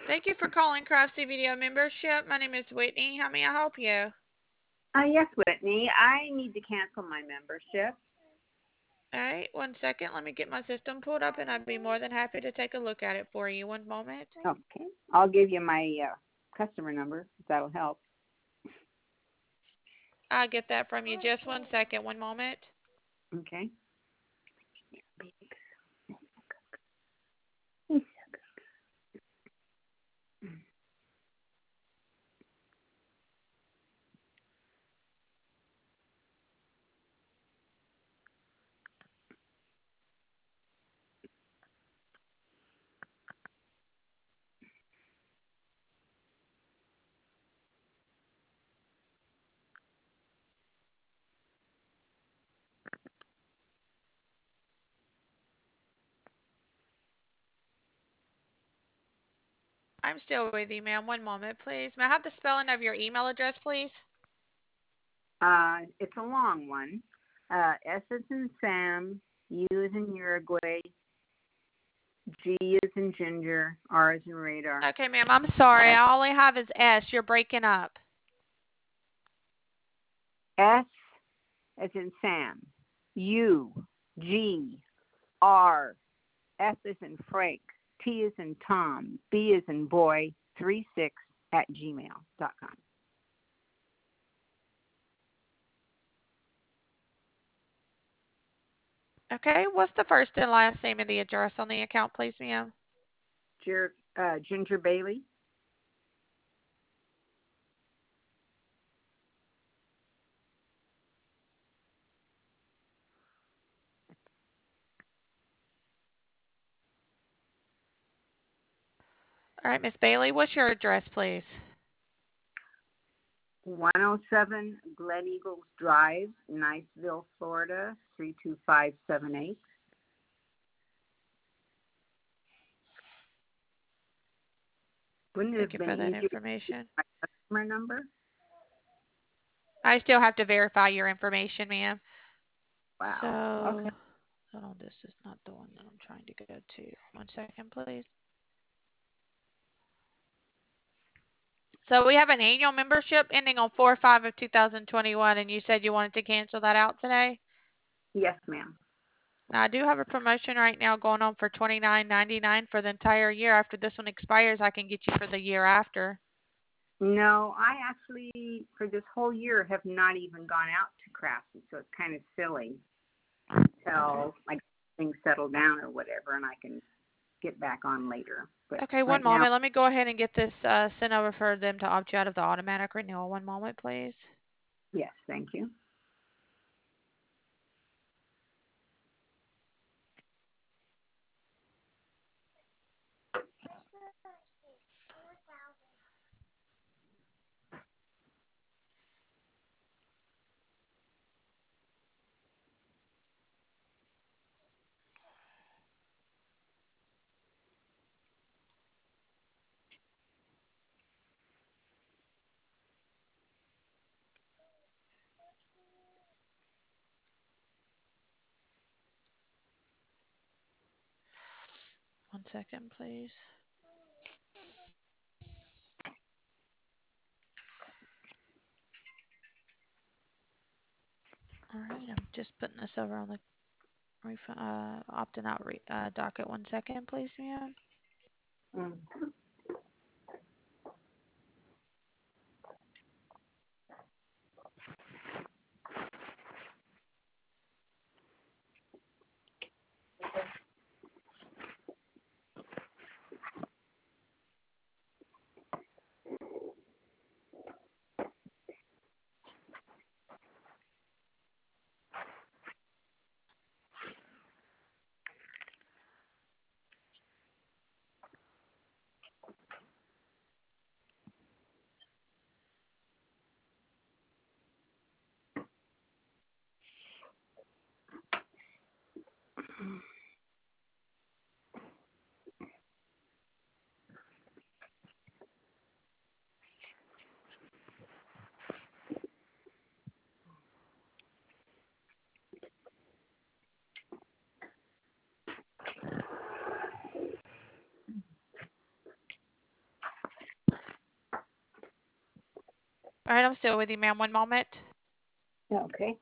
Thank you for calling Craftsy Video Membership. My name is Whitney. How may I help you? Yes, Whitney. I need to cancel my membership. All right, 1 second. Let me get my system pulled up, and I'd be more than happy to take a look at it for you. One moment. Okay. I'll give you my customer number if that'll help. I'll get that from you. Just 1 second. One moment. Okay. I'm still with you, ma'am. One moment, please. May I have the spelling of your email address, please? It's a long one. S is in Sam, U is in Uruguay, G is in Ginger, R is in Radar. Okay, ma'am. I'm sorry. I only have is S. You're breaking up. S is in Sam, U, G, R, F is in Frank, T is in Tom, B is in boy, 36@gmail.com. Okay. What's the first and last name of the address on the account, please, ma'am? Ginger Bailey. All right, Miss Bailey. What's your address, please? 107 Glen Eagles Drive, Niceville, Florida, 32578. Wouldn't it Thank have you been for that easier to get information. my customer number? I still have to verify your information, ma'am. Wow. Okay. So, hold on, this is not the one that I'm trying to go to. 1 second, please. So we have an annual membership ending on 4/5 of 2021, and you said you wanted to cancel that out today? Yes, ma'am. Now, I do have a promotion right now going on for $29.99 for the entire year. After this one expires, I can get you for the year after. No, I actually, for this whole year, have not even gone out to Craftsy, so it's kind of silly until like things settle down or whatever, and I can get back on later. But Okay, one right now, moment. Let me go ahead and get this sent over for them to opt you out of the automatic renewal. One moment, please. yes, thank you. One second, please. All right, I'm just putting this over on the opting out docket. 1 second, please, ma'am. Mm. All right, I'm still with you, ma'am. One moment. Okay.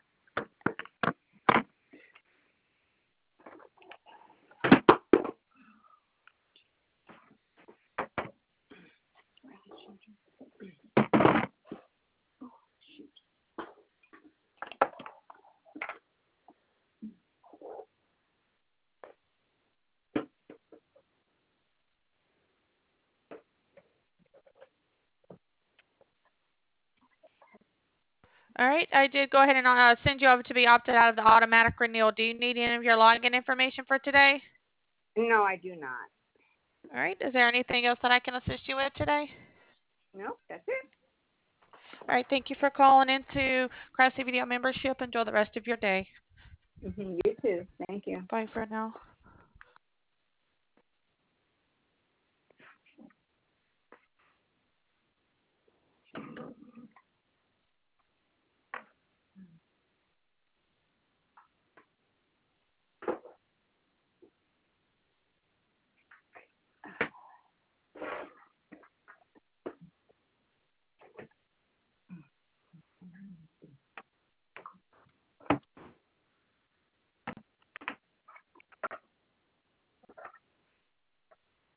All right, I did go ahead and send you over to be opted out of the automatic renewal. Do you need any of your login information for today? No, I do not. All right, is there anything else that I can assist you with today? No, that's it. All right, thank you for calling into Craftsy Video membership. Enjoy the rest of your day. You too. Thank you. Bye for now.